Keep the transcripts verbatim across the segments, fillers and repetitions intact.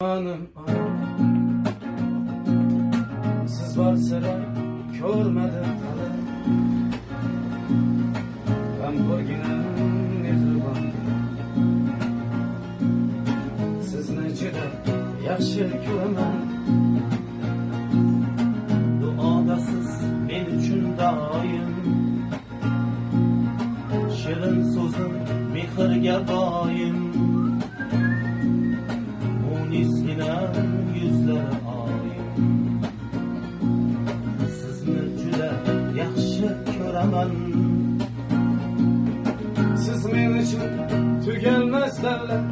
Anam, anam, siz barsira ko'rmadim hali. Ben ko'rginim mehribon. Sizni juda yaxshi ko'raman. Duoda siz men uchun doim. Shirin so'zim mehrga doim. Munisgina yuzlari oyim. Sizni juda yaxshi ko'raman. Siz men uchun tugalmas davlat.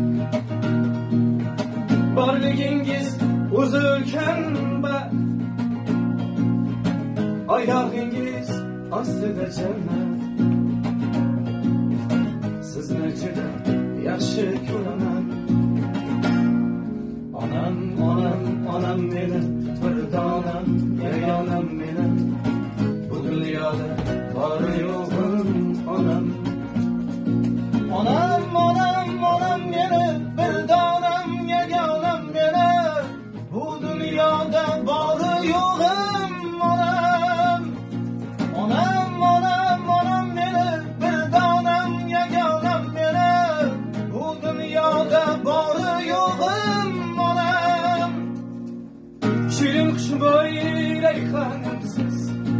Borligingiz o'zi ulkan baxt. Oyog'ingiz ostida jannat. Sizni juda yaxshi ko'raman. Onam, onam, onam meni, bir donam, yagonam meni. Bu dunyoda bori yo'g'im onam. Onam, onam, onam meni, bir donam, yagonam meni. Bu dunyoda bori yo'g'im onam. Onam, onam, onam meni, bir donam, yagonam meni. Bu dunyoda bori yo'g'im onam. Shirin xushbo'y rayhonimsiz.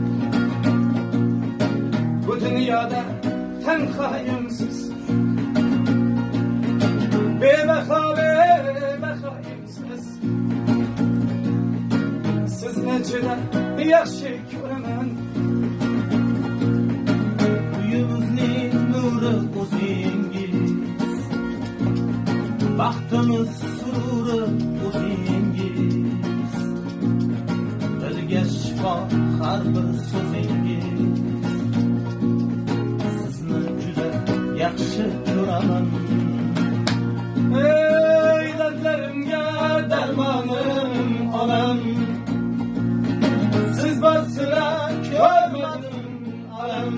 Bu dunyoda tenhayimsiz. Bebaho, bebahoyimsiz. Sizni juda yaxshi ko'raman. Uyimizning nuri o'zingiz. Baxtimiz sururi o'zingiz. Dilga shifo har bir so'zingiz. Sizni juda yaxshi ko'raman. Ey dardlarimga darmonim onam. Siz barsira ko'rmadim alam.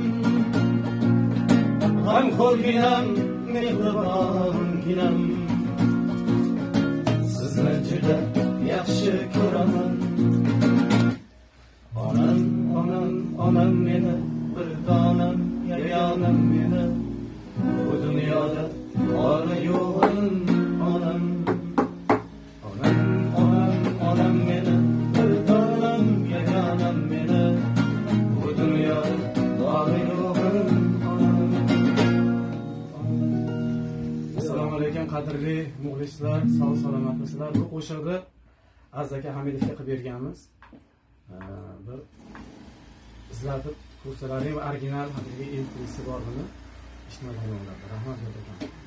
G'amxo'rginam, mehribonginam. Sizni juda yaxshi ko'raman. Onam, onam, onam meni, bir donam, yagonam meni. Bu dunyoda bori yo'g'im onam. Onam, onam, onam meni, bir donam, yagonam meni. Bu dunyoda bori yo'g'im onam. Assalomu alaykum qadrli muxlislar, sog' salomatmisizlar? Bu qo'shiqni Azzaka Hamidovga qilib berganmiz. Bir izlatib ko'rsalaring va original haqiqiy intrisi bor buni ijtimoiy tarmoqlarda. Rahmat.